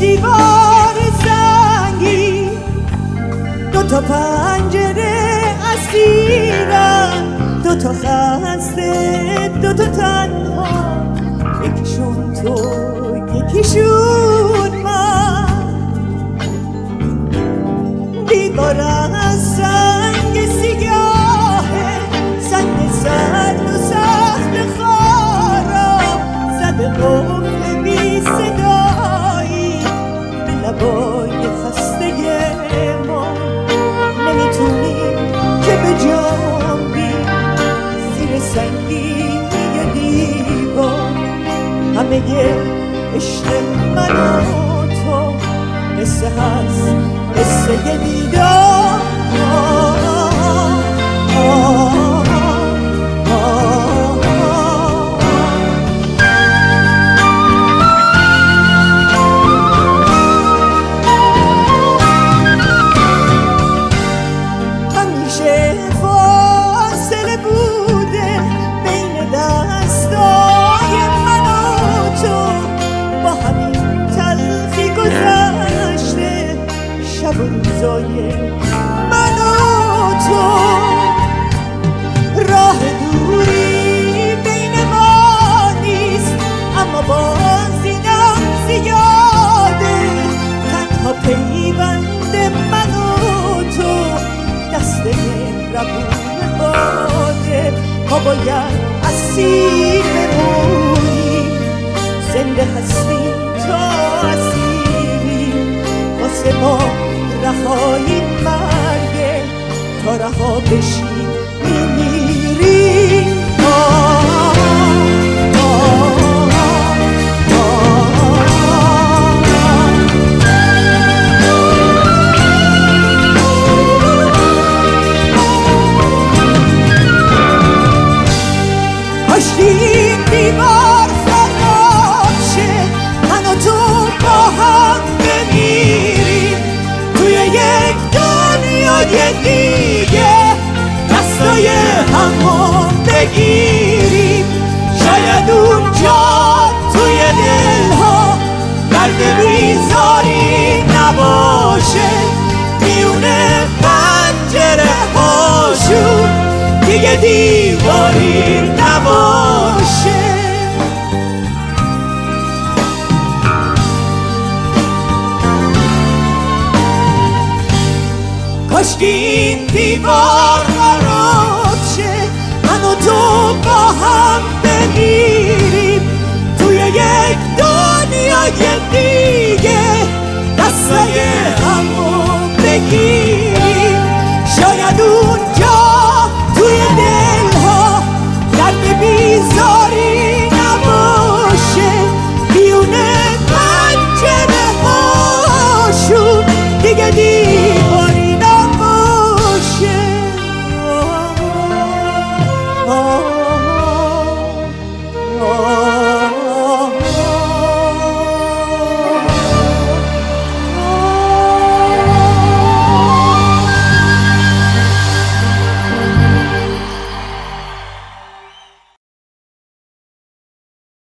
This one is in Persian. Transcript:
دیوار سنگی، دوتا پنجره اسیرن، دوتا خسته دوتا تنها، یکیشون تو یکیشون من. دیوار از سنگ سیاهه، سنگ سرد و سخت خارا، زده قفل بی صدایی به لبای خسته ما. نمیتونیم که به جنبی زیر سنگینی دیوار، همه عشق من و تو قصه هست، قصه دیدار. همیشه فاصله بوده بین دستای من و تو، با همین تلخی گذشته شب و روزای من و تو. راه دوری بین ما نیست، اما باز اینم زیاده، تنها پیوند من و تو دست مهربون باده. ما باید اسیر بمونیم، زنده هستیم تا اسیری، واسه ما رهایی مرگه، تا رها بشیم میمیریم. کاشکی این دیوار خراب شه، من و تو با هم بمیریم توی یک دنیای دیگه، دستای همو بگیریم. شاید اونجا توی دلها درد بیزاری نباشه، میونه پنجره هاشون دیگه دیواری نباشه. کاشکی این دیوار خراب شه، من و تو با هم بمیریم توی یک دنیای دیگه، دستای همو بگیر.